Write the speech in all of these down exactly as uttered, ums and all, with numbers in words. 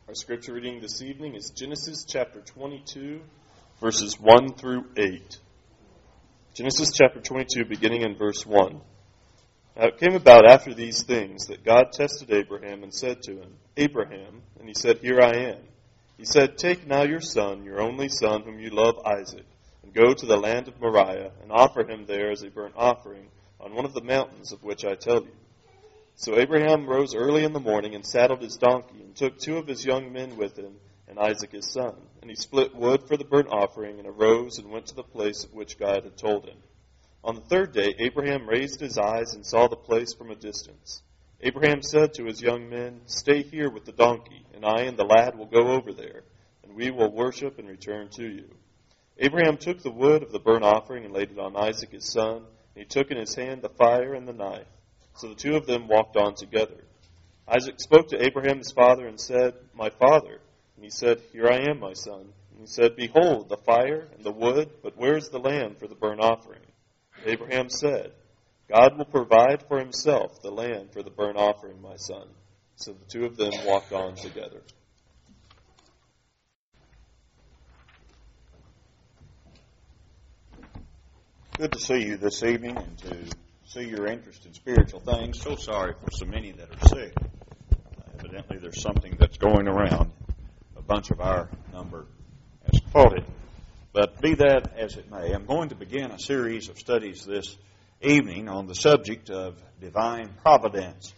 Our scripture reading this evening is Genesis chapter twenty-two, verses one through eight. Genesis chapter twenty-two, beginning in verse one. Now it came about after these things that God tested Abraham and said to him, Abraham, and he said, Here I am. He said, Take now your son, your only son, whom you love, Isaac, and go to the land of Moriah, and offer him there as a burnt offering on one of the mountains of which I tell you. So Abraham rose early in the morning and saddled his donkey, and took two of his young men with him, and Isaac his son. And he split wood for the burnt offering, and arose and went to the place of which God had told him. On the third day Abraham raised his eyes and saw the place from a distance. Abraham said to his young men, Stay here with the donkey, and I and the lad will go over there, and we will worship and return to you. Abraham took the wood of the burnt offering and laid it on Isaac his son, and he took in his hand the fire and the knife. So the two of them walked on together. Isaac spoke to Abraham his father and said, My father. And he said, Here I am, my son. And he said, Behold, the fire and the wood, but where is the lamb for the burnt offering? And Abraham said, God will provide for himself the lamb for the burnt offering, my son. So the two of them walked on together. Good to see you this evening and to see your interest in spiritual things. So sorry for so many that are sick. Uh, evidently there's something that's going around. A bunch of our number has caught it. But be that as it may, I'm going to begin a series of studies this evening on the subject of divine providence.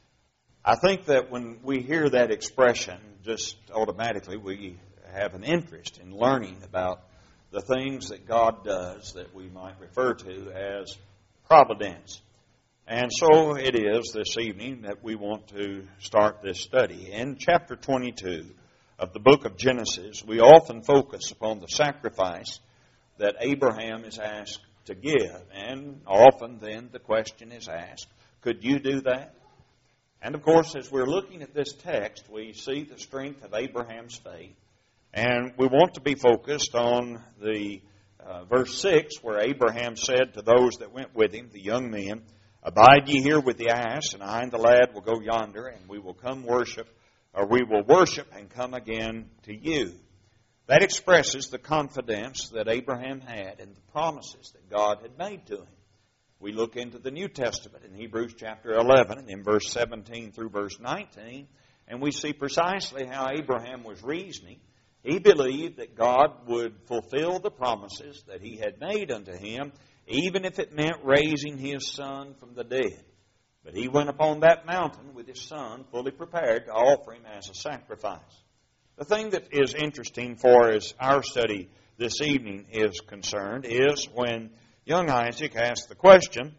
I think that when we hear that expression, just automatically we have an interest in learning about the things that God does that we might refer to as providence. And so it is this evening that we want to start this study. In chapter twenty-two of the book of Genesis, we often focus upon the sacrifice that Abraham is asked to give. And often then the question is asked, could you do that? And of course, as we're looking at this text, we see the strength of Abraham's faith. And we want to be focused on the uh, verse six, where Abraham said to those that went with him, the young men, Abide ye here with the ass, and I and the lad will go yonder, and we will come worship, or we will worship and come again to you. That expresses the confidence that Abraham had in the promises that God had made to him. We look into the New Testament in Hebrews chapter eleven, and in verse seventeen through verse nineteen, and we see precisely how Abraham was reasoning. He believed that God would fulfill the promises that He had made unto him, even if it meant raising his son from the dead. But he went upon that mountain with his son fully prepared to offer him as a sacrifice. The thing that is interesting for as our study this evening is concerned is when young Isaac asked the question,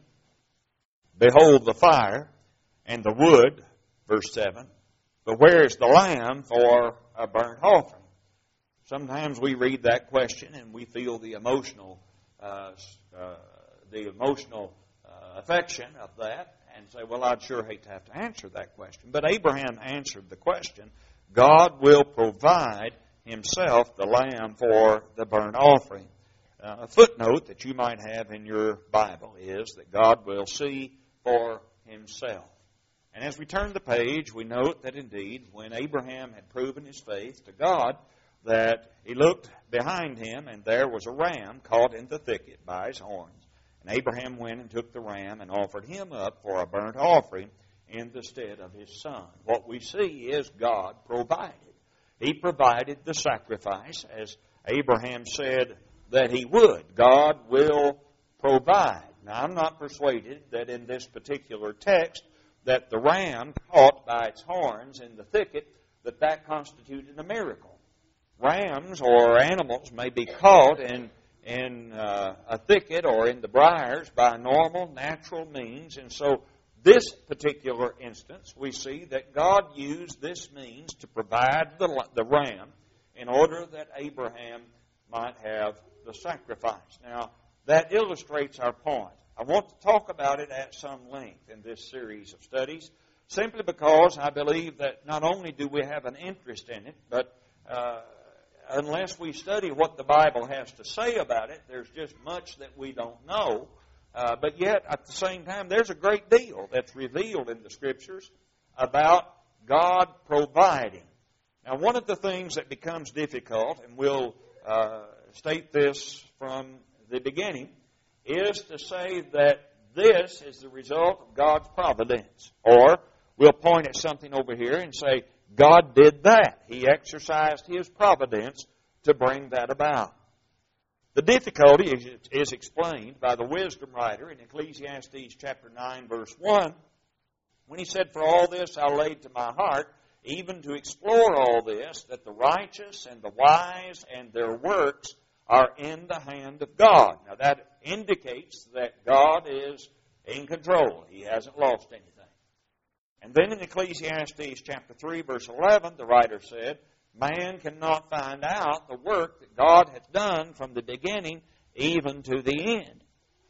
Behold the fire and the wood, verse seven, but where is the lamb for a burnt offering? Sometimes we read that question and we feel the emotional, uh, uh, the emotional uh, affection of that and say, well, I'd sure hate to have to answer that question. But Abraham answered the question, God will provide Himself the lamb for the burnt offering. Uh, a footnote that you might have in your Bible is that God will see for Himself. And as we turn the page, we note that indeed, when Abraham had proven his faith to God, that he looked behind him, and there was a ram caught in the thicket by his horns. And Abraham went and took the ram and offered him up for a burnt offering in the stead of his son. What we see is God provided. He provided the sacrifice, as Abraham said that he would. God will provide. Now, I'm not persuaded that in this particular text that the ram caught by its horns in the thicket, that that constituted a miracle. Rams or animals may be caught in, in uh, a thicket or in the briars by normal, natural means. And so this particular instance, we see that God used this means to provide the, the ram in order that Abraham might have the sacrifice. Now, that illustrates our point. I want to talk about it at some length in this series of studies, simply because I believe that not only do we have an interest in it, but uh, unless we study what the Bible has to say about it, there's just much that we don't know. Uh, but yet, at the same time, there's a great deal that's revealed in the Scriptures about God providing. Now, one of the things that becomes difficult, and we'll uh, state this from the beginning, is to say that this is the result of God's providence. Or we'll point at something over here and say, God did that. He exercised His providence to bring that about. The difficulty is, is explained by the wisdom writer in Ecclesiastes chapter nine, verse one, when he said, "For all this I laid to my heart, even to explore all this, that the righteous and the wise and their works are in the hand of God." Now that indicates that God is in control. He hasn't lost anything. And then in Ecclesiastes chapter three, verse eleven, the writer said, "Man cannot find out the work that God hath done from the beginning even to the end."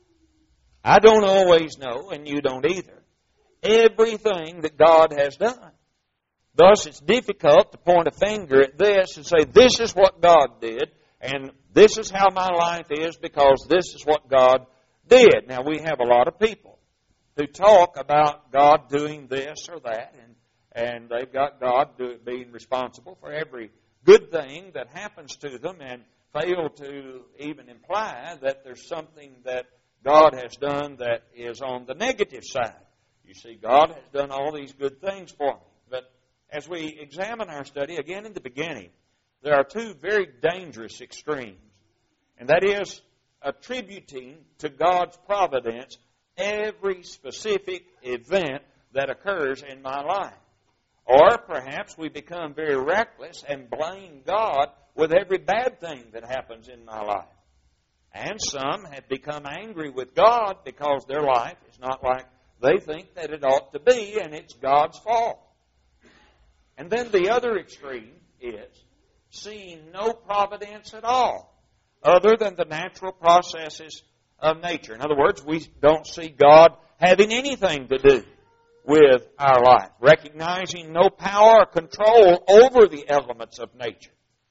I don't always know, and you don't either, everything that God has done. Thus, it's difficult to point a finger at this and say, this is what God did, and this is how my life is because this is what God did. Now, we have a lot of people who talk about God doing this or that, and, and they've got God do, being responsible for every good thing that happens to them and fail to even imply that there's something that God has done that is on the negative side. You see, God has done all these good things for me. But as we examine our study, again in the beginning, there are two very dangerous extremes. And that is attributing to God's providence every specific event that occurs in my life. Or perhaps we become very reckless and blame God with every bad thing that happens in my life. And some have become angry with God because their life is not like they think that it ought to be, and it's God's fault. And then the other extreme is seeing no providence at all, other than the natural processes of nature. In other words, we don't see God having anything to do with our life, recognizing no power or control over the elements of nature.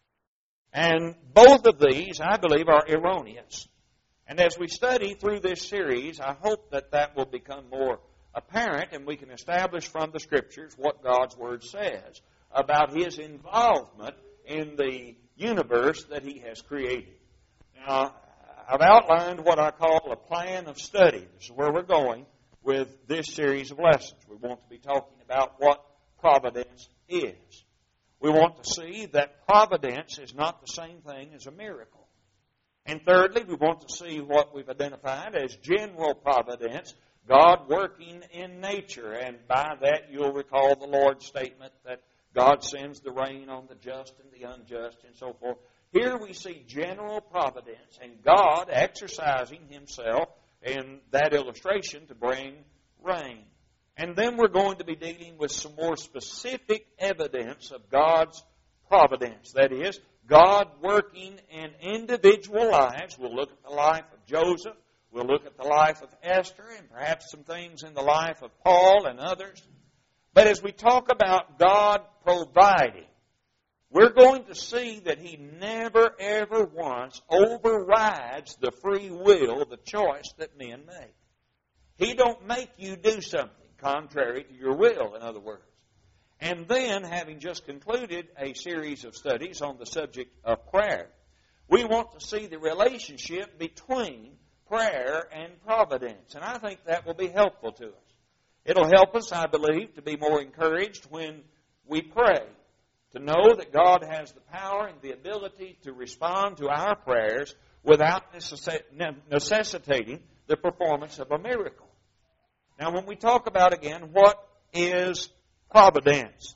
And both of these, I believe, are erroneous. And as we study through this series, I hope that that will become more apparent and we can establish from the Scriptures what God's Word says about His involvement in the universe that He has created. Now, I've outlined what I call a plan of study. This is where we're going with this series of lessons. We want to be talking about what providence is. We want to see that providence is not the same thing as a miracle. And thirdly, we want to see what we've identified as general providence, God working in nature. And by that, you'll recall the Lord's statement that God sends the rain on the just and the unjust and so forth. Here we see general providence and God exercising Himself in that illustration to bring rain. And then we're going to be dealing with some more specific evidence of God's providence. That is, God working in individual lives. We'll look at the life of Joseph. We'll look at the life of Esther and perhaps some things in the life of Paul and others. But as we talk about God providing, we're going to see that He never, ever once overrides the free will, the choice that men make. He don't make you do something contrary to your will, in other words. And then, having just concluded a series of studies on the subject of prayer, we want to see the relationship between prayer and providence. And I think that will be helpful to us. It'll help us, I believe, to be more encouraged when we pray, to know that God has the power and the ability to respond to our prayers without necessitating the performance of a miracle. Now, when we talk about, again, what is providence,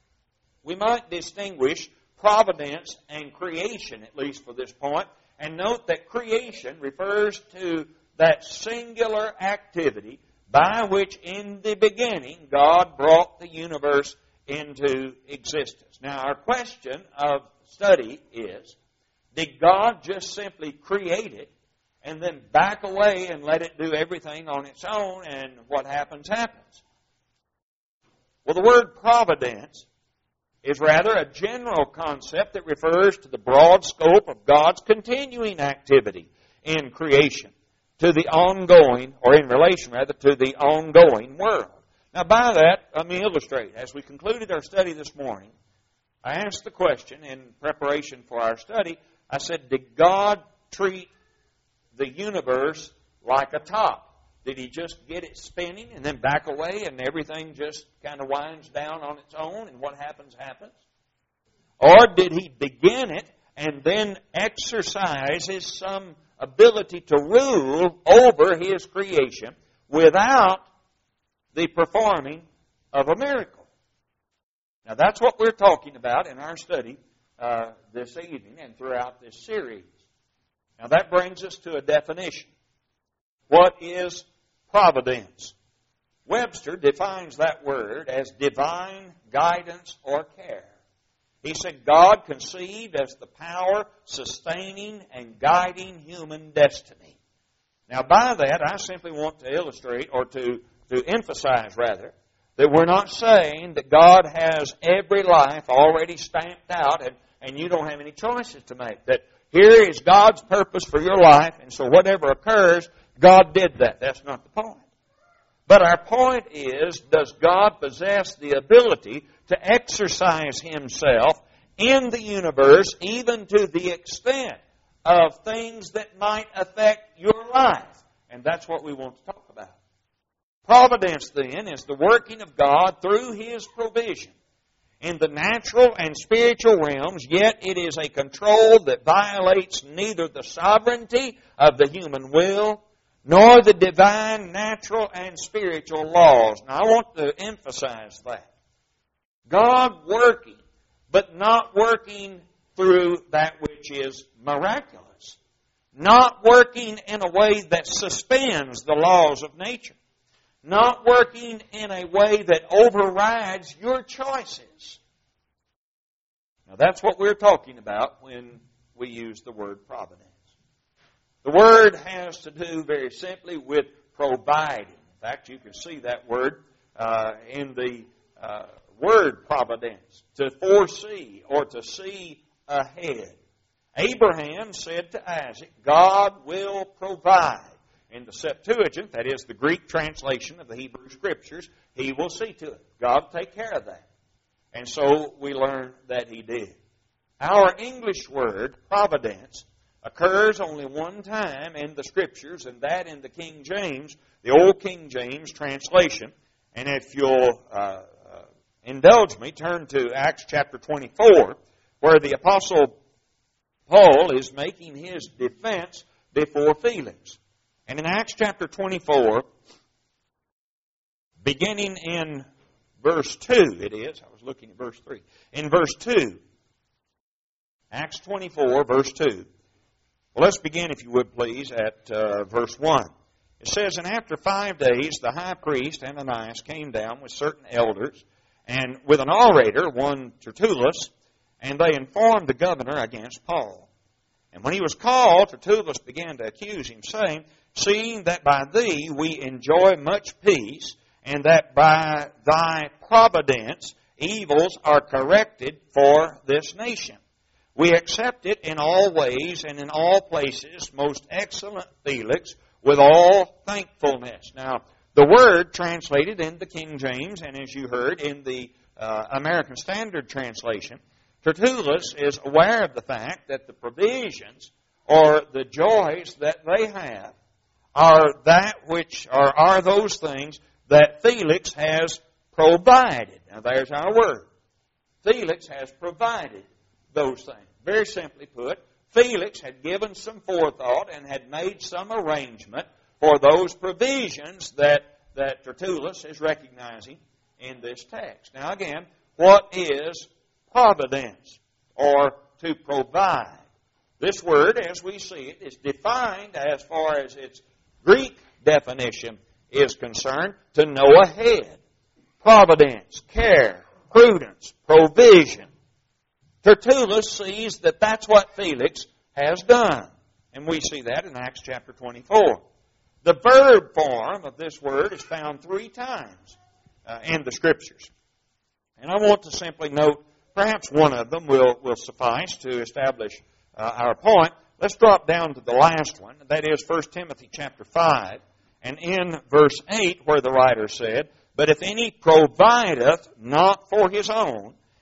we might distinguish providence and creation, at least for this point, and note that creation refers to that singular activity by which in the beginning God brought the universe into existence. Now, our question of study is, did God just simply create it and then back away and let it do everything on its own, and what happens, happens? Well, the word providence is rather a general concept that refers to the broad scope of God's continuing activity in creation, to the ongoing, or in relation rather, to the ongoing world. Now, by that, let me illustrate. As we concluded our study this morning, I asked the question in preparation for our study. I said, did God treat the universe like a top? Did He just get it spinning and then back away and everything just kind of winds down on its own and what happens, happens? Or did He begin it and then exercises some ability to rule over His creation without the performing of a miracle? Now that's what we're talking about in our study uh, this evening and throughout this series. Now that brings us to a definition. What is providence? Webster defines that word as divine guidance or care. He said God conceived as the power sustaining and guiding human destiny. Now by that I simply want to illustrate or to, to emphasize rather that we're not saying that God has every life already stamped out and, and you don't have any choices to make. That here is God's purpose for your life, and so whatever occurs, God did that. That's not the point. But our point is, does God possess the ability to exercise Himself in the universe even to the extent of things that might affect your life? And that's what we want to talk about. Providence, then, is the working of God through His provision in the natural and spiritual realms, yet it is a control that violates neither the sovereignty of the human will nor the divine, natural, and spiritual laws. Now, I want to emphasize that. God working, but not working through that which is miraculous. Not working in a way that suspends the laws of nature. Not working in a way that overrides your choices. Now that's what we're talking about when we use the word providence. The word has to do very simply with providing. In fact, you can see that word uh, in the uh, word providence, to foresee or to see ahead. Abraham said to Isaac, God will provide. In the Septuagint, that is the Greek translation of the Hebrew Scriptures, He will see to it. God will take care of that. And so we learn that He did. Our English word, providence, occurs only one time in the Scriptures, and that in the King James, the Old King James translation. And if you'll uh, uh, indulge me, turn to Acts chapter twenty-four, where the Apostle Paul is making his defense before Felix. And in Acts chapter twenty-four, beginning in verse two, it is. I was looking at verse three. In verse two, Acts twenty-four, verse two. Well, let's begin, if you would please, at uh, verse one. It says, And after five days the high priest Ananias came down with certain elders, and with an orator, one Tertullus, and they informed the governor against Paul. And when he was called, Tertullus began to accuse him, saying, Seeing that by thee we enjoy much peace, and that by thy providence evils are corrected for this nation. We accept it in all ways and in all places, most excellent Felix, with all thankfulness. Now, the word translated in the King James, and as you heard in the uh, American Standard Translation, Tertullus is aware of the fact that the provisions or the joys that they have are that which are, are those things that Felix has provided. Now there's our word. Felix has provided those things. Very simply put, Felix had given some forethought and had made some arrangement for those provisions that, that Tertullus is recognizing in this text. Now again, what is providence or to provide? This word, as we see it, is defined as far as its Greek definition is concerned, to know ahead. Providence, care, prudence, provision. Tertullus sees that that's what Felix has done. And we see that in Acts chapter twenty-four. The verb form of this word is found three times uh, in the Scriptures. And I want to simply note, perhaps one of them will, will suffice to establish uh, our point. Let's drop down to the last one. That is First Timothy chapter five. And in verse eight, where the writer said, But if any provideth not for his own,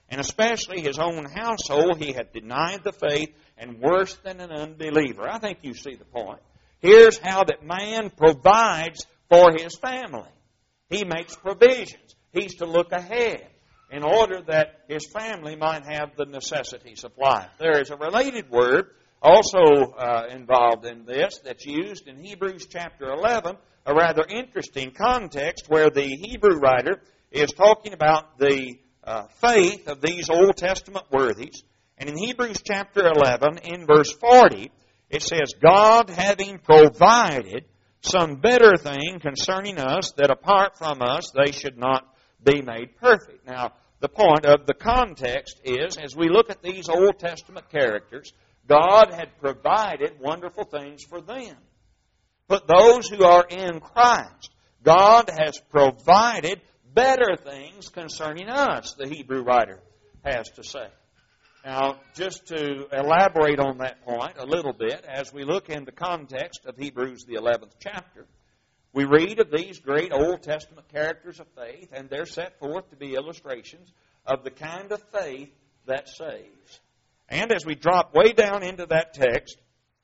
and especially his own household, he had denied the faith and worse than an unbeliever. I think you see the point. Here's how that man provides for his family. He makes provisions. He's to look ahead in order that his family might have the necessities of life. There is a related word also uh, involved in this that's used in Hebrews chapter eleven, a rather interesting context where the Hebrew writer is talking about the uh, faith of these Old Testament worthies. And in Hebrews chapter eleven, in verse forty, it says, God having provided some better thing concerning us, that apart from us they should not be made perfect. Now, the point of the context is, as we look at these Old Testament characters, God had provided wonderful things for them. But those who are in Christ, God has provided better things concerning us, the Hebrew writer has to say. Now, just to elaborate on that point a little bit, as we look in the context of Hebrews, the eleventh chapter, we read of these great Old Testament characters of faith, and they're set forth to be illustrations of the kind of faith that saves. And as we drop way down into that text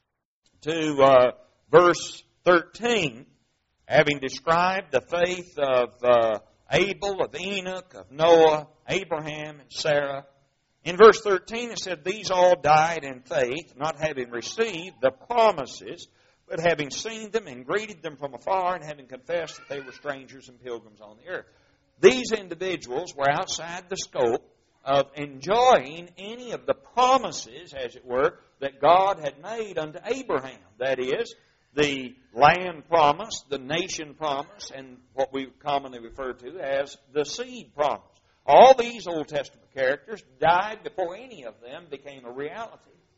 to uh, verse thirteen, having described the faith of uh, Abel, of Enoch, of Noah, Abraham, and Sarah, in verse thirteen it said, these all died in faith, not having received the promises, but having seen them and greeted them from afar, and having confessed that they were strangers and pilgrims on the earth. These individuals were outside the scope of enjoying any of the promises, as it were, that God had made unto Abraham. That is, the land promise, the nation promise, and what we commonly refer to as the seed promise. All these Old Testament characters died before any of them became a reality.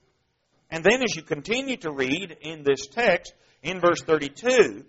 And then as you continue to read in this text, in verse thirty-two,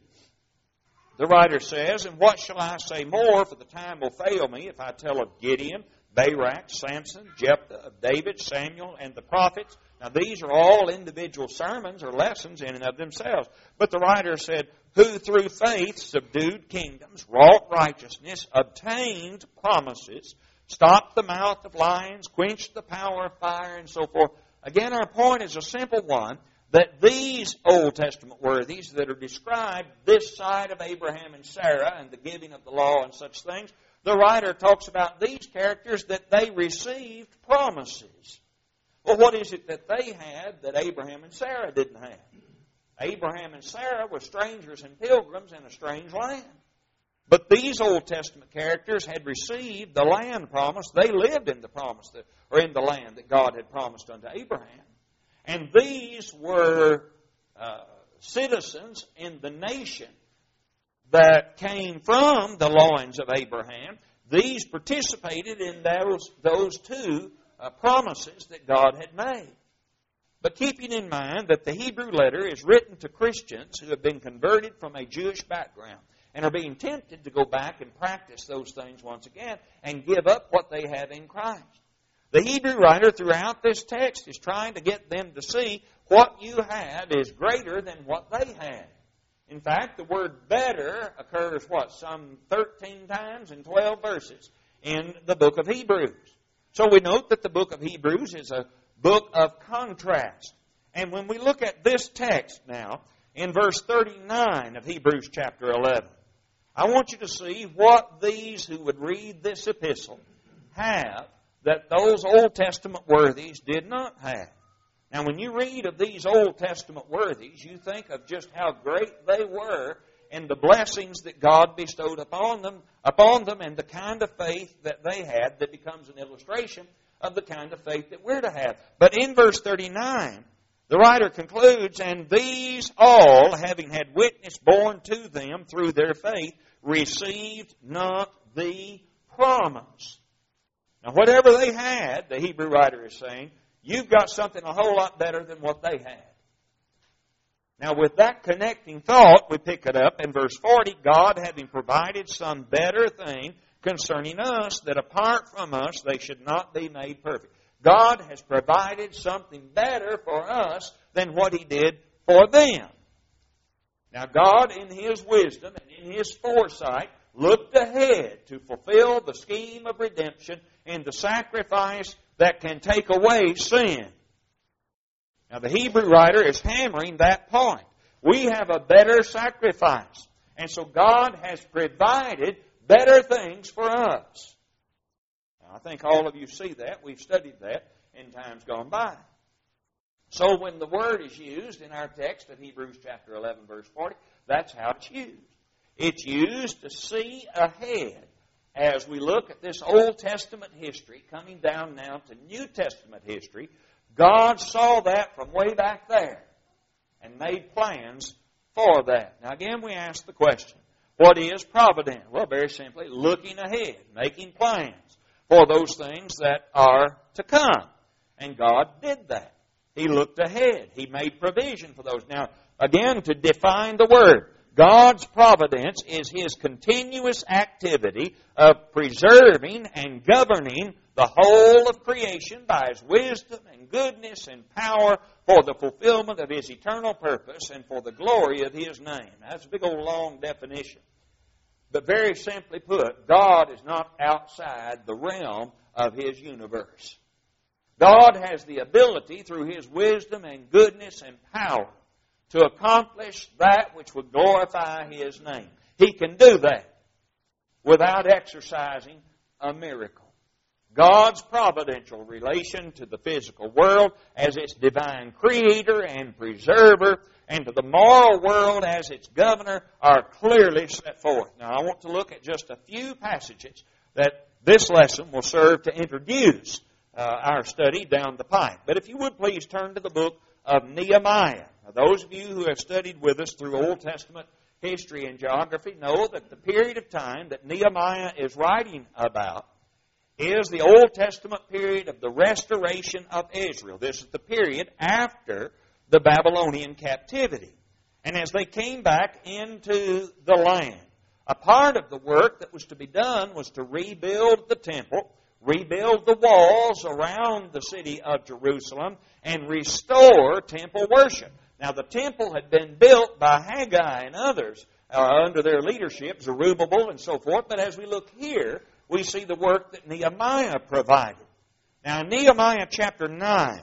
the writer says, and what shall I say more, for the time will fail me, if I tell of Gideon, Barak, Samson, Jephthah, of David, Samuel, and the prophets. Now these are all individual sermons or lessons in and of themselves. But the writer said, who through faith subdued kingdoms, wrought righteousness, obtained promises, stopped the mouth of lions, quenched the power of fire, and so forth. Again, our point is a simple one, that these Old Testament worthies that are described this side of Abraham and Sarah and the giving of the law and such things, the writer talks about these characters that they received promises. Well, what is it that they had that Abraham and Sarah didn't have? Abraham and Sarah were strangers and pilgrims in a strange land. But these Old Testament characters had received the land promise. They lived in the promise, that, or in the land that God had promised unto Abraham. And these were uh, citizens in the nation that came from the loins of Abraham. These participated in those, those two uh, promises that God had made. But keeping in mind that the Hebrew letter is written to Christians who have been converted from a Jewish background and are being tempted to go back and practice those things once again and give up what they have in Christ. The Hebrew writer throughout this text is trying to get them to see what you have is greater than what they had. In fact, the word better occurs, what, some thirteen times in twelve verses in the book of Hebrews. So we note that the book of Hebrews is a book of contrast. And when we look at this text now, in verse thirty-nine of Hebrews chapter eleven, I want you to see what these who would read this epistle have that those Old Testament worthies did not have. Now, when you read of these Old Testament worthies, you think of just how great they were and the blessings that God bestowed upon them, upon them and the kind of faith that they had that becomes an illustration of the kind of faith that we're to have. But in verse thirty-nine, the writer concludes, and these all, having had witness borne to them through their faith, received not the promise. Now, whatever they had, the Hebrew writer is saying, you've got something a whole lot better than what they had. Now, with that connecting thought, we pick it up in verse forty, God having provided some better thing concerning us, that apart from us they should not be made perfect. God has provided something better for us than what He did for them. Now, God, in His wisdom and in His foresight, looked ahead to fulfill the scheme of redemption in the sacrifice that can take away sin. Now the Hebrew writer is hammering that point. We have a better sacrifice. And so God has provided better things for us. Now, I think all of you see that. We've studied that in times gone by. So when the word is used in our text in Hebrews chapter eleven, verse forty, that's how it's used. It's used to see ahead as we look at this Old Testament history coming down now to New Testament history. God saw that from way back there and made plans for that. Now again we ask the question, what is providence? Well, very simply, looking ahead, making plans for those things that are to come. And God did that. He looked ahead. He made provision for those. Now, again, to define the word, God's providence is His continuous activity of preserving and governing the whole of creation by His wisdom and goodness and power for the fulfillment of His eternal purpose and for the glory of His name. That's a big old long definition. But very simply put, God is not outside the realm of His universe. God has the ability through His wisdom and goodness and power to accomplish that which would glorify His name. He can do that without exercising a miracle. God's providential relation to the physical world as its divine creator and preserver and to the moral world as its governor are clearly set forth. Now, I want to look at just a few passages that this lesson will serve to introduce uh, our study down the pipe. But if you would please turn to the book of Nehemiah. Now, those of you who have studied with us through Old Testament history and geography know that the period of time that Nehemiah is writing about is the Old Testament period of the restoration of Israel. This is the period after the Babylonian captivity. And as they came back into the land, a part of the work that was to be done was to rebuild the temple, rebuild the walls around the city of Jerusalem, and restore temple worship. Now, the temple had been built by Haggai and others uh, under their leadership, Zerubbabel and so forth. But as we look here, we see the work that Nehemiah provided. Now, in Nehemiah chapter nine,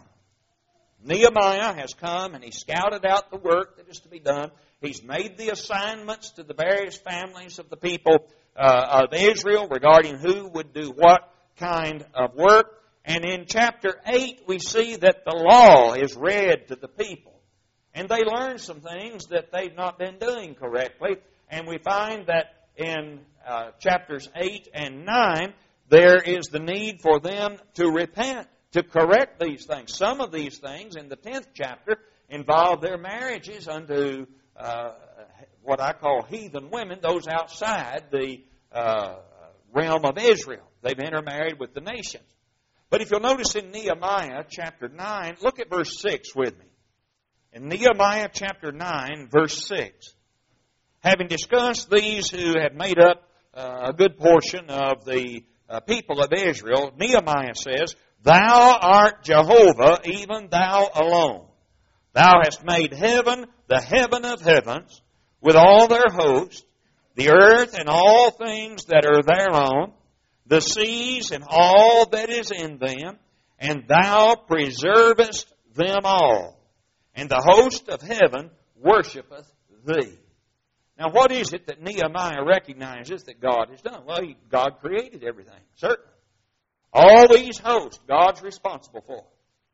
Nehemiah has come and he scouted out the work that is to be done. He's made the assignments to the various families of the people uh, of Israel regarding who would do what kind of work. And in chapter eight, we see that the law is read to the people. And they learn some things that they've not been doing correctly. And we find that in uh, chapters eight and nine, there is the need for them to repent, to correct these things. Some of these things in the tenth chapter involve their marriages unto uh, what I call heathen women, those outside the uh, realm of Israel. They've intermarried with the nations. But if you'll notice in Nehemiah chapter nine, look at verse six with me. In Nehemiah chapter nine, verse six, having discussed these who had made up uh, a good portion of the uh, people of Israel, Nehemiah says, Thou art Jehovah, even Thou alone. Thou hast made heaven, the heaven of heavens, with all their host, the earth and all things that are thereon, the seas and all that is in them, and Thou preservest them all. And the host of heaven worshipeth Thee. Now, what is it that Nehemiah recognizes that God has done? Well, he, God created everything, certainly. All these hosts, God's responsible for.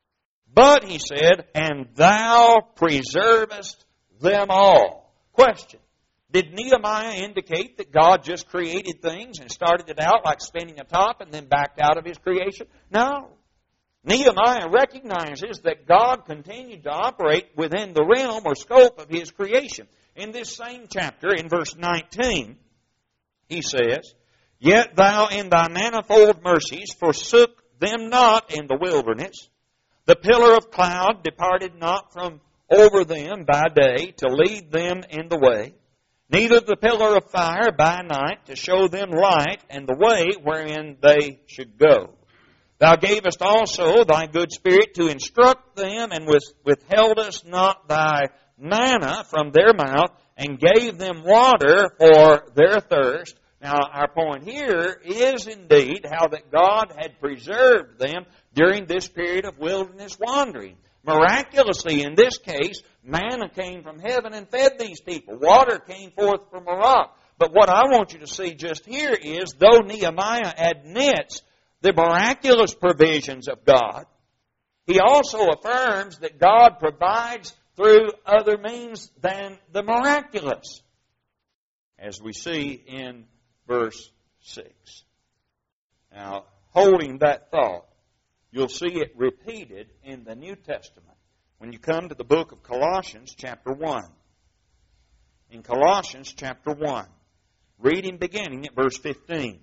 But, he said, and Thou preservest them all. Question. Did Nehemiah indicate that God just created things and started it out like spinning a top and then backed out of His creation? No. Nehemiah recognizes that God continued to operate within the realm or scope of His creation. In this same chapter, in verse nineteen, he says, Yet Thou in Thy manifold mercies forsook them not in the wilderness. The pillar of cloud departed not from over them by day to lead them in the way, neither the pillar of fire by night to show them light and the way wherein they should go. Thou gavest also Thy good Spirit to instruct them, and withheldest not Thy manna from their mouth, and gave them water for their thirst, Now, our point here is indeed how that God had preserved them during this period of wilderness wandering. Miraculously, in this case, manna came from heaven and fed these people. Water came forth from a rock. But what I want you to see just here is, though Nehemiah admits the miraculous provisions of God, he also affirms that God provides through other means than the miraculous, as we see in verse six. Now, holding that thought, you'll see it repeated in the New Testament when you come to the book of Colossians chapter one. In Colossians chapter one, reading beginning at verse fifteen.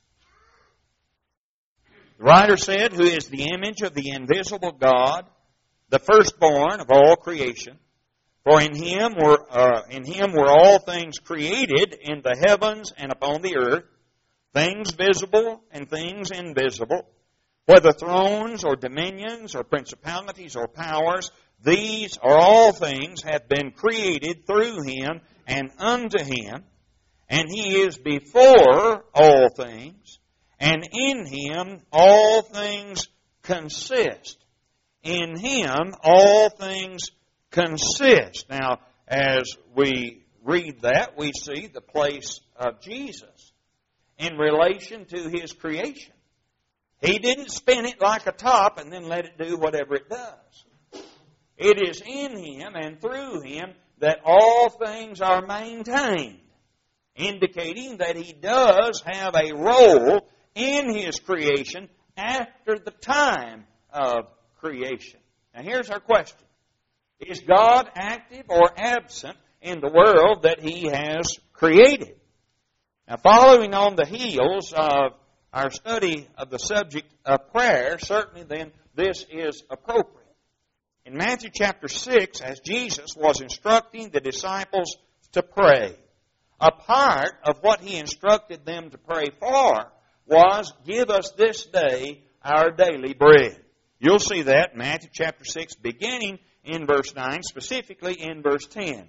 The writer said, "Who is the image of the invisible God, the firstborn of all creation? For in Him were uh, in Him were all things created in the heavens and upon the earth, things visible and things invisible, whether thrones or dominions or principalities or powers. These or all things have been created through Him and unto Him, and He is before all things, and in Him all things consist." In Him all things consist. Now, as we read that, we see the place of Jesus in relation to His creation. He didn't spin it like a top and then let it do whatever it does. It is in Him and through Him that all things are maintained, indicating that He does have a role in His creation after the time of creation. Now here's our question. Is God active or absent in the world that He has created? Now, following on the heels of our study of the subject of prayer, certainly then this is appropriate. In Matthew chapter six, as Jesus was instructing the disciples to pray, a part of what He instructed them to pray for was, "Give us this day our daily bread." You'll see that in Matthew chapter six, beginning in verse nine, specifically in verse ten.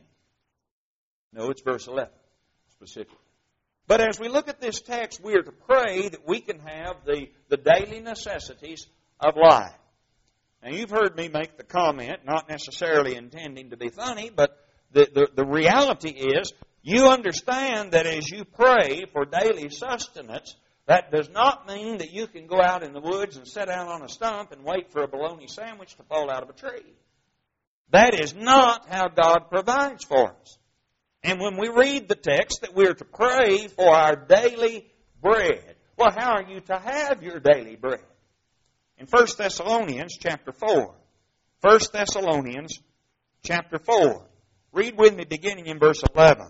No, it's verse eleven, specifically. But as we look at this text, we are to pray that we can have the, the daily necessities of life. Now, you've heard me make the comment, not necessarily intending to be funny, but the, the, the reality is, you understand that as you pray for daily sustenance, that does not mean that you can go out in the woods and sit down on a stump and wait for a bologna sandwich to fall out of a tree. That is not how God provides for us. And when we read the text that we're to pray for our daily bread, well, how are you to have your daily bread? In First Thessalonians chapter four. First Thessalonians chapter four. Read with me beginning in verse eleven.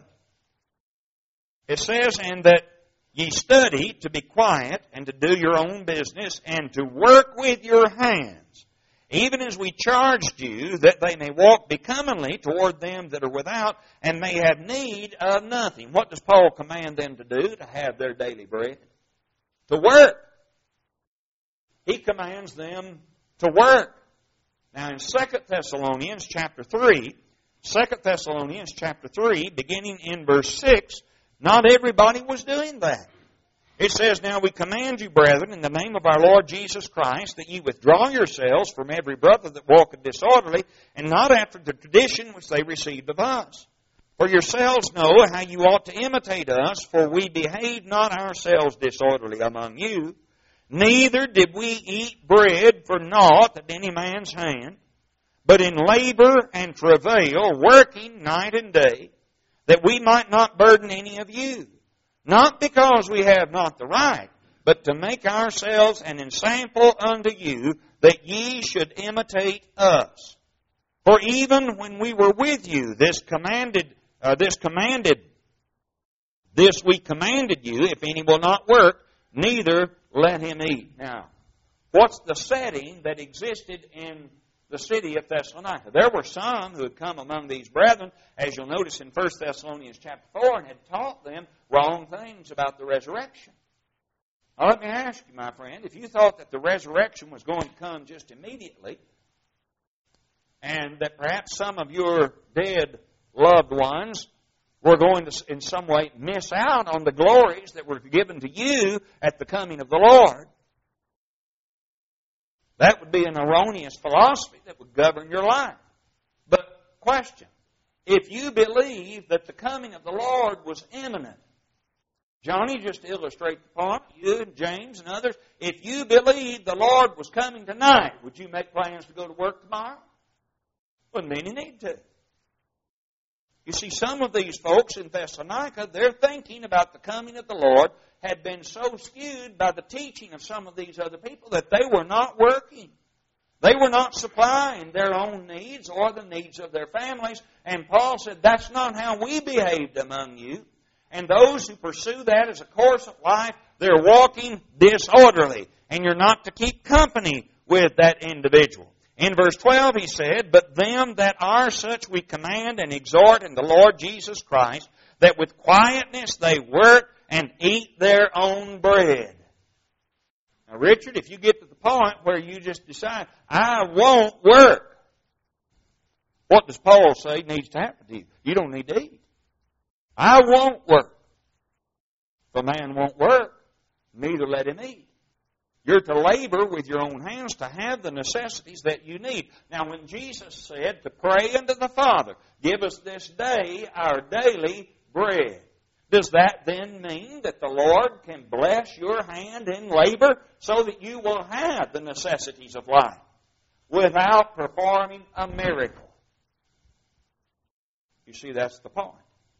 It says, "And that ye study to be quiet and to do your own business and to work with your hands, even as we charged you, that they may walk becomingly toward them that are without, and may have need of nothing." What does Paul command them to do to have their daily bread? To work. He commands them to work. Now in Second Thessalonians chapter three, Second Thessalonians chapter three, beginning in verse six, not everybody was doing that. It says, "Now we command you, brethren, in the name of our Lord Jesus Christ, that ye withdraw yourselves from every brother that walketh disorderly, and not after the tradition which they received of us. For yourselves know how you ought to imitate us, for we behaved not ourselves disorderly among you, neither did we eat bread for naught at any man's hand, but in labor and travail, working night and day, that we might not burden any of you. Not because we have not the right, but to make ourselves an ensample unto you, that ye should imitate us. For even when we were with you, this commanded, uh, this commanded, this we commanded you, if any will not work, neither let him eat." Now, what's the setting that existed in the city of Thessalonica? There were some who had come among these brethren, as you'll notice in First Thessalonians chapter four, and had taught them wrong things about the resurrection. Now let me ask you, my friend, if you thought that the resurrection was going to come just immediately, and that perhaps some of your dead loved ones were going to, in some way, miss out on the glories that were given to you at the coming of the Lord. That would be an erroneous philosophy that would govern your life. But, question, if you believe that the coming of the Lord was imminent, Johnny, just to illustrate the point, you and James and others, if you believe the Lord was coming tonight, would you make plans to go to work tomorrow? Wouldn't be any need to. You see, some of these folks in Thessalonica, their thinking about the coming of the Lord had been so skewed by the teaching of some of these other people that they were not working. They were not supplying their own needs or the needs of their families. And Paul said, that's not how we behaved among you. And those who pursue that as a course of life, they're walking disorderly. And you're not to keep company with that individual. In verse twelve he said, but them that are such we command and exhort in the Lord Jesus Christ, that with quietness they work and eat their own bread. Now, Richard, if you get to the point where you just decide, I won't work, what does Paul say needs to happen to you? You don't need to eat. I won't work. If a man won't work, neither let him eat. You're to labor with your own hands to have the necessities that you need. Now, when Jesus said to pray unto the Father, give us this day our daily bread, does that then mean that the Lord can bless your hand in labor so that you will have the necessities of life without performing a miracle? You see, that's the point.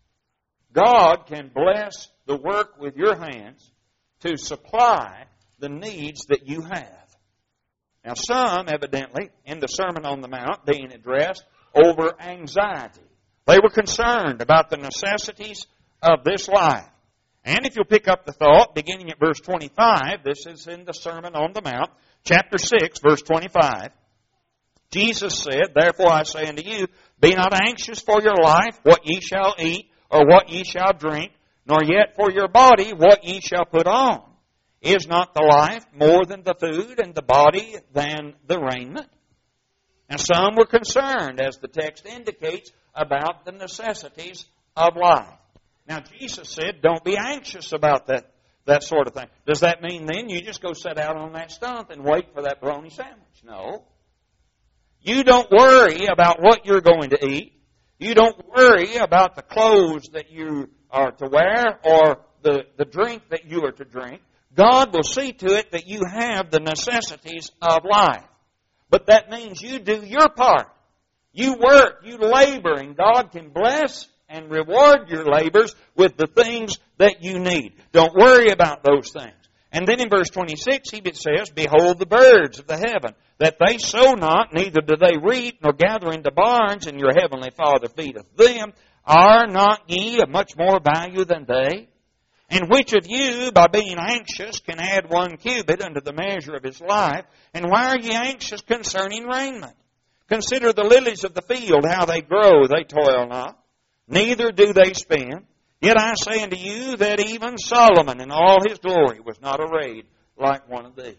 God can bless the work with your hands to supply the needs that you have. Now, some, evidently, in the Sermon on the Mount, being addressed over anxiety. They were concerned about the necessities of this life. And if you'll pick up the thought, beginning at verse twenty-five, this is in the Sermon on the Mount, chapter six, verse twenty-five. Jesus said, therefore I say unto you, be not anxious for your life, what ye shall eat, or what ye shall drink, nor yet for your body, what ye shall put on. Is not the life more than the food, and the body than the raiment? And some were concerned, as the text indicates, about the necessities of life. Now, Jesus said, don't be anxious about that, that sort of thing. Does that mean then you just go sit out on that stump and wait for that bologna sandwich? No. You don't worry about what you're going to eat. You don't worry about the clothes that you are to wear or the, the drink that you are to drink. God will see to it that you have the necessities of life. But that means you do your part. You work, you labor, and God can bless and reward your labors with the things that you need. Don't worry about those things. And then in verse twenty-six, he says, behold the birds of the heaven, that they sow not, neither do they reap, nor gather into barns, and your heavenly Father feedeth them. Are not ye of much more value than they? And which of you, by being anxious, can add one cubit unto the measure of his life? And why are ye anxious concerning raiment? Consider the lilies of the field, how they grow. They toil not, neither do they spin. Yet I say unto you that even Solomon in all his glory was not arrayed like one of these.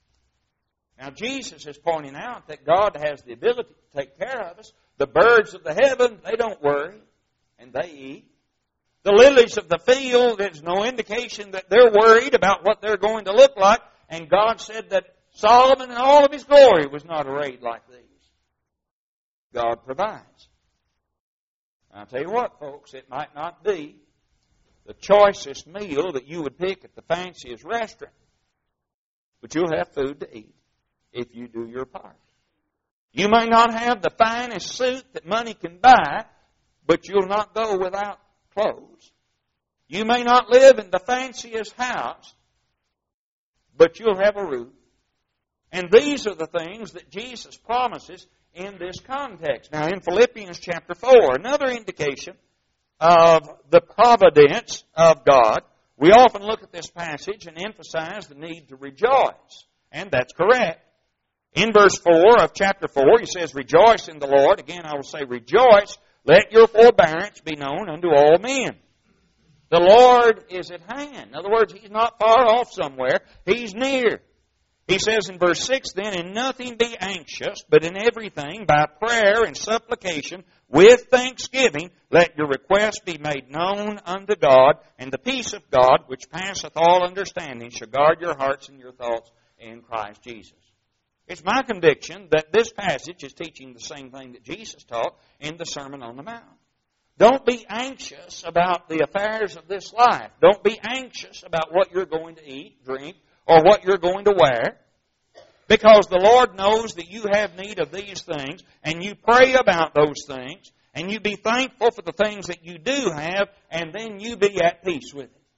Now Jesus is pointing out that God has the ability to take care of us. The birds of the heaven, they don't worry, and they eat. The lilies of the field, there's no indication that they're worried about what they're going to look like. And God said that Solomon in all of his glory was not arrayed like these. God provides. I'll tell you what, folks, it might not be the choicest meal that you would pick at the fanciest restaurant, but you'll have food to eat if you do your part. You may not have the finest suit that money can buy, but you'll not go without clothes. You may not live in the fanciest house, but you'll have a roof. And these are the things that Jesus promises in this context. Now, in Philippians chapter four, another indication of the providence of God, we often look at this passage and emphasize the need to rejoice. And that's correct. In verse four of chapter four, he says, rejoice in the Lord. Again, I will say, rejoice. Let your forbearance be known unto all men. The Lord is at hand. In other words, He's not far off somewhere. He's near. He says in verse six, then, in nothing be anxious, but in everything by prayer and supplication with thanksgiving, let your requests be made known unto God, and the peace of God, which passeth all understanding, shall guard your hearts and your thoughts in Christ Jesus. It's my conviction that this passage is teaching the same thing that Jesus taught in the Sermon on the Mount. Don't be anxious about the affairs of this life. Don't be anxious about what you're going to eat, drink, or what you're going to wear, because the Lord knows that you have need of these things, and you pray about those things, and you be thankful for the things that you do have, and then you be at peace with it.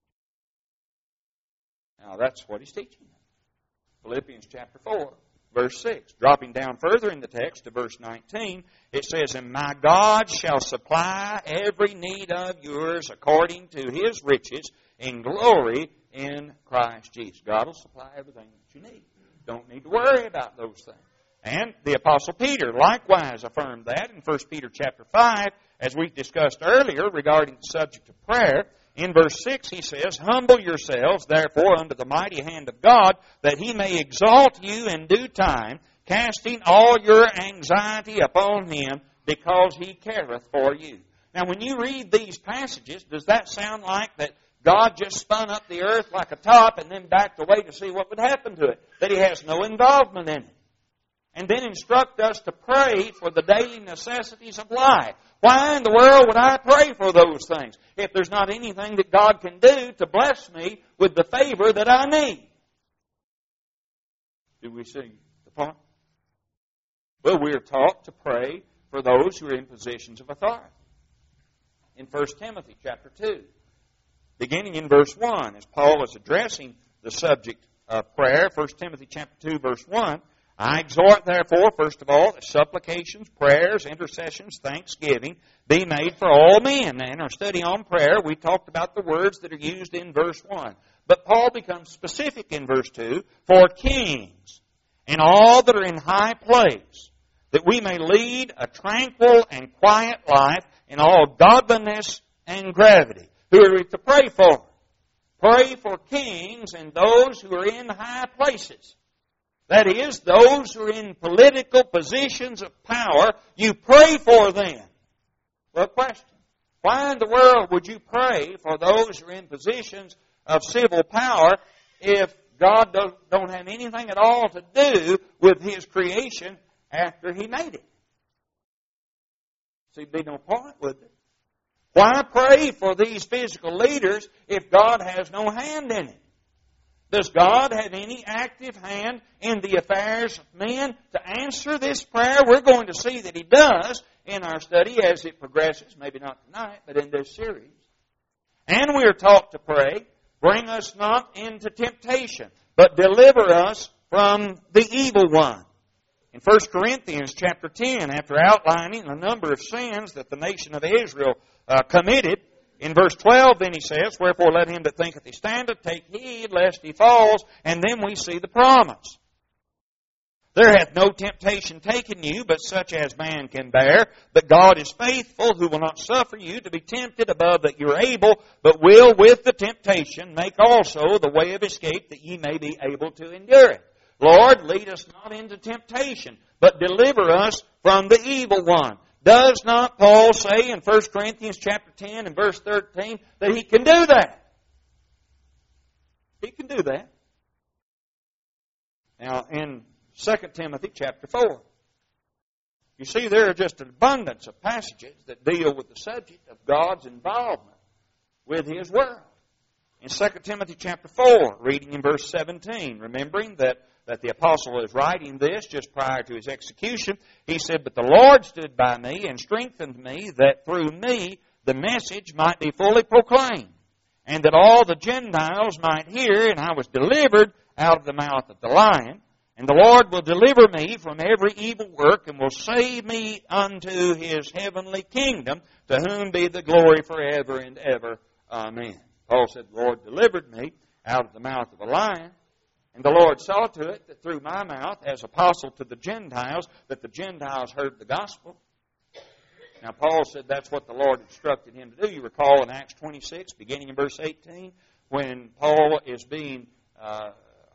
Now, that's what He's teaching. Philippians chapter four, verse six. Dropping down further in the text to verse nineteen, it says, and my God shall supply every need of yours according to His riches in glory in Christ Jesus. God will supply everything that you need. Don't need to worry about those things. And the Apostle Peter likewise affirmed that in First Peter chapter five, as we discussed earlier regarding the subject of prayer. In verse six he says, humble yourselves therefore under the mighty hand of God, that He may exalt you in due time, casting all your anxiety upon Him, because He careth for you. Now when you read these passages, does that sound like that God just spun up the earth like a top and then backed away to see what would happen to it? That He has no involvement in it. And then instruct us to pray for the daily necessities of life. Why in the world would I pray for those things if there's not anything that God can do to bless me with the favor that I need? Do we see the point? Well, we are taught to pray for those who are in positions of authority. In First Timothy chapter two, beginning in verse one, as Paul is addressing the subject of prayer, First Timothy chapter two, verse one, I exhort, therefore, first of all, that supplications, prayers, intercessions, thanksgiving be made for all men. Now, in our study on prayer, we talked about the words that are used in verse one. But Paul becomes specific in verse two, for kings and all that are in high place, that we may lead a tranquil and quiet life in all godliness and gravity. Who are we to pray for? Pray for kings and those who are in high places. That is, those who are in political positions of power, you pray for them. Well, question. Why in the world would you pray for those who are in positions of civil power if God don't, don't have anything at all to do with His creation after He made it? See, there'd be no point, would there? Why pray for these physical leaders if God has no hand in it? Does God have any active hand in the affairs of men to answer this prayer? We're going to see that He does in our study as it progresses, maybe not tonight, but in this series. And we are taught to pray, bring us not into temptation, but deliver us from the evil one. In First Corinthians chapter ten, after outlining a number of sins that the nation of Israel uh, committed, in verse twelve, then he says, wherefore let him that thinketh he standeth take heed lest he falls. And then we see the promise. There hath no temptation taken you, but such as man can bear. But God is faithful, who will not suffer you to be tempted above that you are able, but will with the temptation make also the way of escape, that ye may be able to endure it. Lord, lead us not into temptation, but deliver us from the evil one. Does not Paul say in First Corinthians chapter ten and verse thirteen that he can do that? He can do that. Now, in Second Timothy chapter four, you see there are just an abundance of passages that deal with the subject of God's involvement with His world. In Second Timothy chapter four, reading in verse seventeen, remembering that that the apostle is writing this just prior to his execution, he said, but the Lord stood by me and strengthened me, that through me the message might be fully proclaimed, and that all the Gentiles might hear, and I was delivered out of the mouth of the lion. And the Lord will deliver me from every evil work, and will save me unto His heavenly kingdom, to whom be the glory forever and ever. Amen. Paul said, the Lord delivered me out of the mouth of a lion. And the Lord saw to it that through my mouth, as apostle to the Gentiles, that the Gentiles heard the gospel. Now, Paul said that's what the Lord instructed him to do. You recall in Acts twenty-six, beginning in verse eighteen, when Paul is being uh,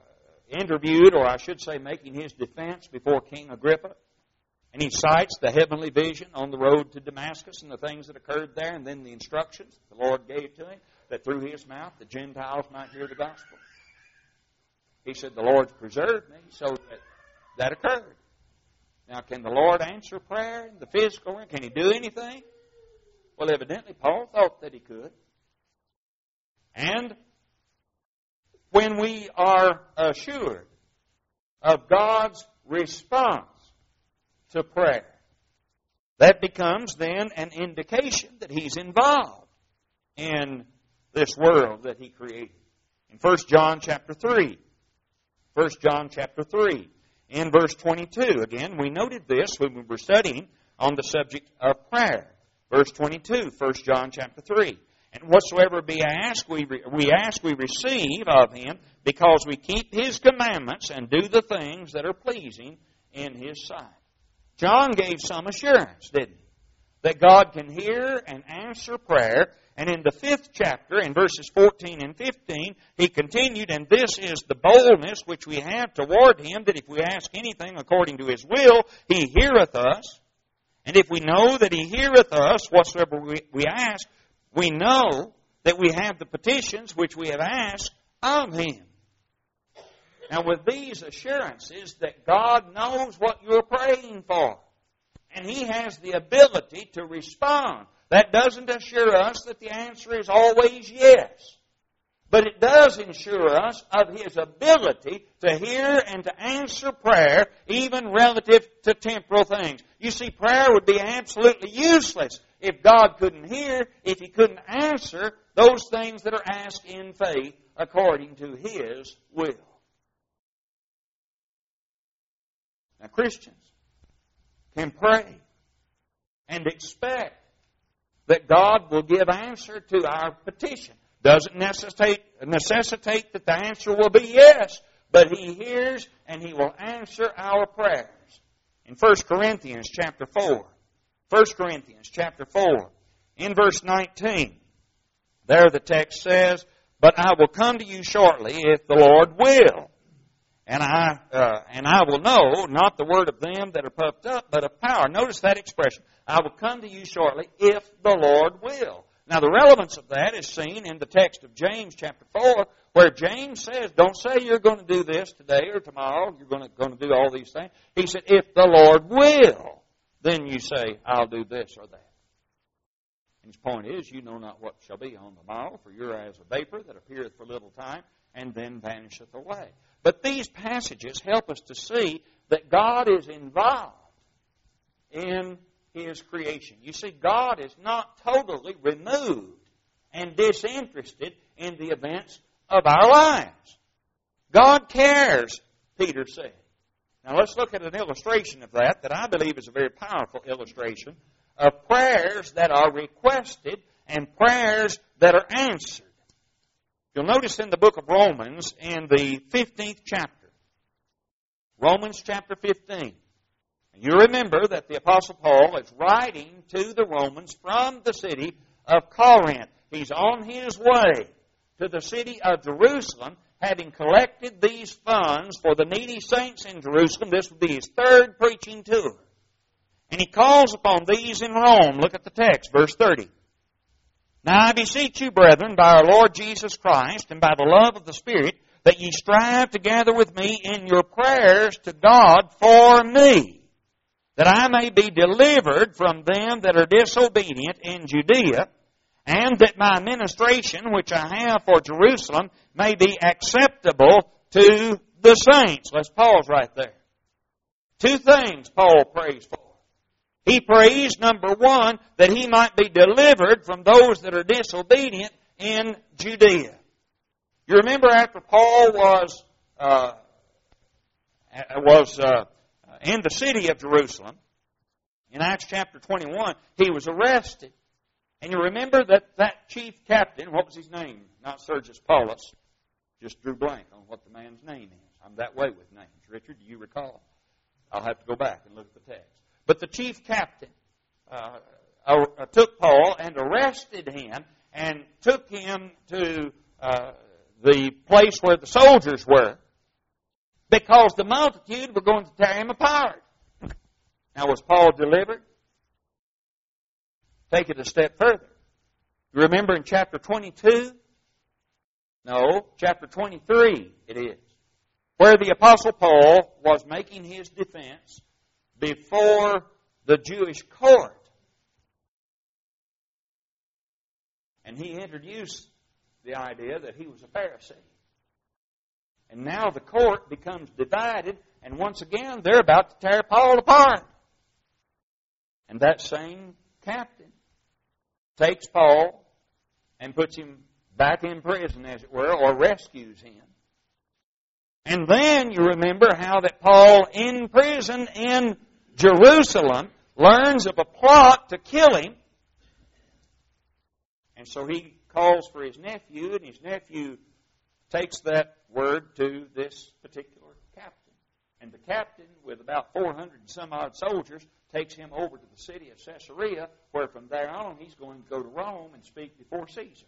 interviewed, or I should say making his defense before King Agrippa. And he cites the heavenly vision on the road to Damascus and the things that occurred there, and then the instructions the Lord gave to him that through his mouth the Gentiles might hear the gospel. He said, the Lord's preserved me so that that occurred. Now, can the Lord answer prayer in the physical realm? Can He do anything? Well, evidently, Paul thought that he could. And when we are assured of God's response to prayer, that becomes then an indication that He's involved in this world that He created. In First John chapter three, First John chapter three, in verse twenty-two, again, we noted this when we were studying on the subject of prayer. Verse twenty-two, First John chapter three. And whatsoever be asked, we, re- we ask, we receive of Him, because we keep His commandments and do the things that are pleasing in His sight. John gave some assurance, didn't he? That God can hear and answer prayer. And in the fifth chapter, in verses fourteen and fifteen, he continued, and this is the boldness which we have toward Him, that if we ask anything according to His will, He heareth us. And if we know that He heareth us, whatsoever we, we ask, we know that we have the petitions which we have asked of Him. Now, with these assurances that God knows what you're praying for, and He has the ability to respond, that doesn't assure us that the answer is always yes. But it does assure us of His ability to hear and to answer prayer, even relative to temporal things. You see, prayer would be absolutely useless if God couldn't hear, if He couldn't answer those things that are asked in faith according to His will. Now, Christians can pray and expect that God will give answer to our petition. Doesn't necessitate, necessitate that the answer will be yes, but He hears and He will answer our prayers. In First Corinthians chapter four, First Corinthians chapter four, in verse nineteen, there the text says, "But I will come to you shortly, if the Lord will. And I uh, and I will know, not the word of them that are puffed up, but of power." Notice that expression. I will come to you shortly, if the Lord will. Now, the relevance of that is seen in the text of James chapter four, where James says, don't say you're going to do this today or tomorrow, you're going to, going to do all these things. He said, if the Lord will, then you say, I'll do this or that. And his point is, you know not what shall be on the morrow, for you're as a vapor that appeareth for a little time, and then vanisheth away. But these passages help us to see that God is involved in His creation. You see, God is not totally removed and disinterested in the events of our lives. God cares, Peter said. Now let's look at an illustration of that that I believe is a very powerful illustration of prayers that are requested and prayers that are answered. You'll notice in the book of Romans, in the fifteenth chapter, Romans chapter fifteen, you remember that the Apostle Paul is writing to the Romans from the city of Corinth. He's on his way to the city of Jerusalem, having collected these funds for the needy saints in Jerusalem. This would be his third preaching tour. And he calls upon these in Rome. Look at the text, verse thirty. "Now I beseech you, brethren, by our Lord Jesus Christ, and by the love of the Spirit, that ye strive together with me in your prayers to God for me, that I may be delivered from them that are disobedient in Judea, and that my ministration which I have for Jerusalem may be acceptable to the saints." Let's pause right there. Two things Paul prays for. He prays, number one, that he might be delivered from those that are disobedient in Judea. You remember after Paul was uh, was uh, in the city of Jerusalem, in Acts chapter twenty-one, he was arrested. And you remember that that chief captain, what was his name? Not Sergius Paulus. Just drew blank on what the man's name is. I'm that way with names. Richard, do you recall? I'll have to go back and look at the text. But the chief captain uh, uh, took Paul and arrested him and took him to uh, the place where the soldiers were. because the multitude were going to tear him apart. Now, was Paul delivered? Take it a step further. You remember in chapter twenty-two? No, chapter twenty-three it is, where the Apostle Paul was making his defense before the Jewish court. And he introduced the idea that he was a Pharisee. And now the court becomes divided, and once again they're about to tear Paul apart. And that same captain takes Paul and puts him back in prison, as it were, or rescues him. And then you remember how that Paul, in prison in Jerusalem, learns of a plot to kill him. And so he calls for his nephew, and his nephew takes that word to this particular captain. And the captain, with about four hundred and some odd soldiers, takes him over to the city of Caesarea, where from there on he's going to go to Rome and speak before Caesar.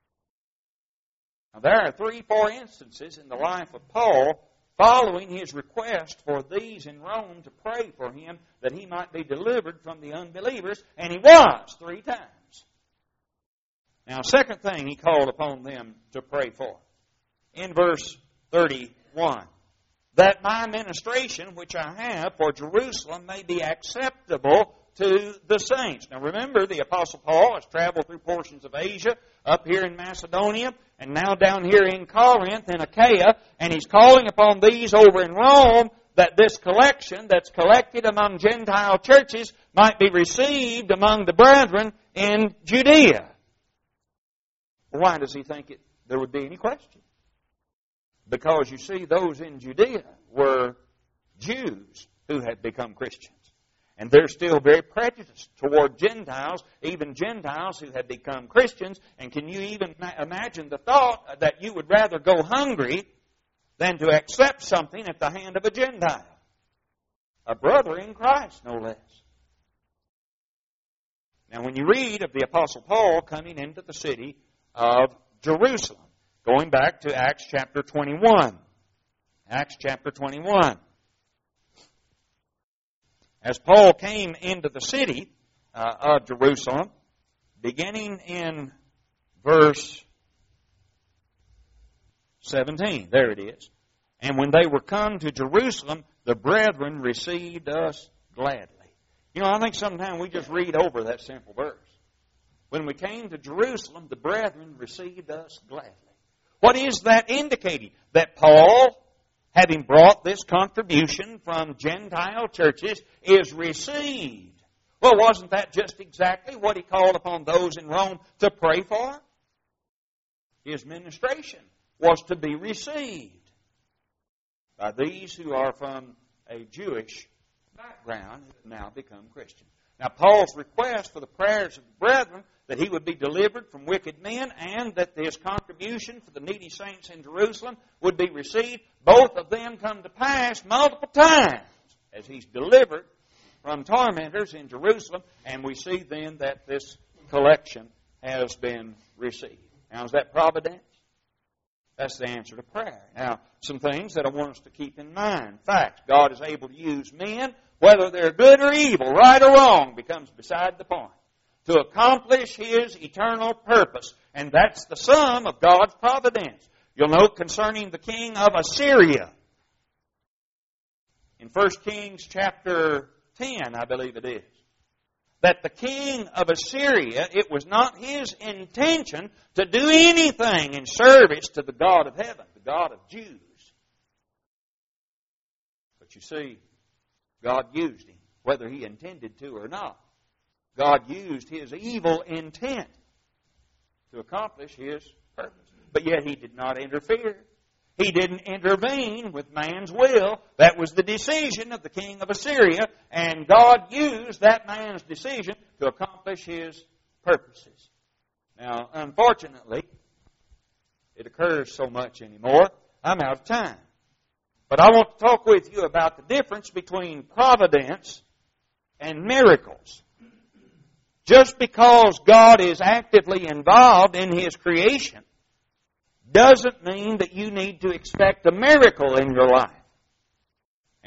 Now, there are three, four instances in the life of Paul following his request for these in Rome to pray for him that he might be delivered from the unbelievers, and he was three times. Now, second thing he called upon them to pray for, in verse thirty-one, that my ministration which I have for Jerusalem may be acceptable to the saints. Now remember, the Apostle Paul has traveled through portions of Asia, up here in Macedonia, and now down here in Corinth and Achaia, and he's calling upon these over in Rome that this collection that's collected among Gentile churches might be received among the brethren in Judea. Why does he think it, there would be any question? Because, you see, those in Judea were Jews who had become Christians. And they're still very prejudiced toward Gentiles, even Gentiles who had become Christians. And can you even imagine the thought that you would rather go hungry than to accept something at the hand of a Gentile? A brother in Christ, no less. Now, when you read of the Apostle Paul coming into the city of Jerusalem, going back to Acts chapter twenty-one. Acts chapter twenty-one. As Paul came into the city uh, of Jerusalem, beginning in verse seventeen, there it is. And when they were come to Jerusalem, the brethren received us gladly. You know, I think sometimes we just read over that simple verse. When we came to Jerusalem, the brethren received us gladly. What is that indicating? That Paul, having brought this contribution from Gentile churches, is received. Well, wasn't that just exactly what he called upon those in Rome to pray for? His ministration was to be received by these who are from a Jewish background who have now become Christians. Now, Paul's request for the prayers of the brethren that he would be delivered from wicked men and that his contribution for the needy saints in Jerusalem would be received, both of them come to pass multiple times as he's delivered from tormentors in Jerusalem, and we see then that this collection has been received. Now, is that providence? That's the answer to prayer. Now, some things that I want us to keep in mind. Facts. God is able to use men, whether they're good or evil, right or wrong, becomes beside the point, to accomplish His eternal purpose. And that's the sum of God's providence. You'll note concerning the king of Assyria, in First Kings chapter ten, I believe it is, that the king of Assyria, it was not his intention to do anything in service to the God of heaven, the God of Jews. But you see, God used him, whether he intended to or not. God used his evil intent to accomplish his purpose. But yet he did not interfere. He didn't intervene with man's will. That was the decision of the king of Assyria, and God used that man's decision to accomplish his purposes. Now, unfortunately, it occurs so much anymore, I'm out of time. But I want to talk with you about the difference between providence and miracles. Just because God is actively involved in His creation doesn't mean that you need to expect a miracle in your life.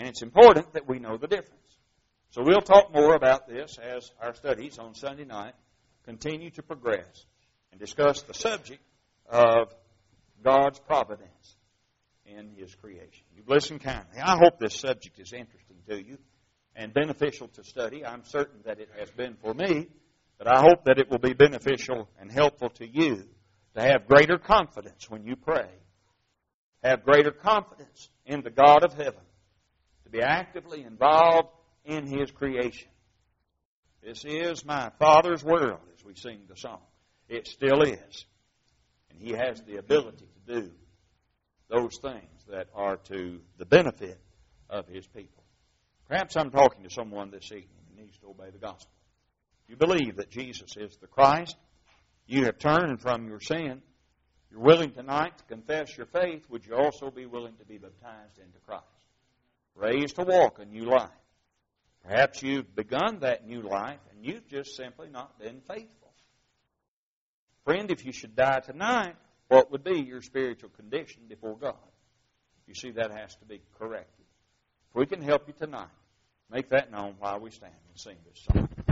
And it's important that we know the difference. So we'll talk more about this as our studies on Sunday night continue to progress and discuss the subject of God's providence in His creation. You've listened kindly. I hope this subject is interesting to you and beneficial to study. I'm certain that it has been for me, but I hope that it will be beneficial and helpful to you to have greater confidence when you pray. Have greater confidence in the God of heaven. To be actively involved in His creation. This is my Father's world, as we sing the song. It still is. And He has the ability to do those things that are to the benefit of His people. Perhaps I'm talking to someone this evening who needs to obey the gospel. You believe that Jesus is the Christ. You have turned from your sin. You're willing tonight to confess your faith. Would you also be willing to be baptized into Christ? Raised to walk a new life. Perhaps you've begun that new life and you've just simply not been faithful. Friend, if you should die tonight, what would be your spiritual condition before God? You see, that has to be corrected. If we can help you tonight, make that known while we stand and sing this song.